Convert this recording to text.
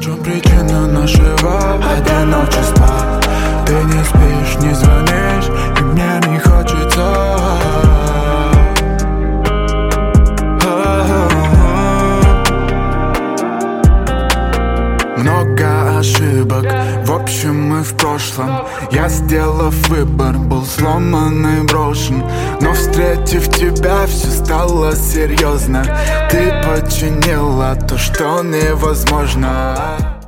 В чем причина нашего одиночества? Ты не спишь, не звонишь, и мне не хочется. Много ошибок, в общем мы в прошлом. Я, сделав выбор, был сломан и брошен. Но встретив тебя, все стало серьезно. Ты починила то, что невозможно.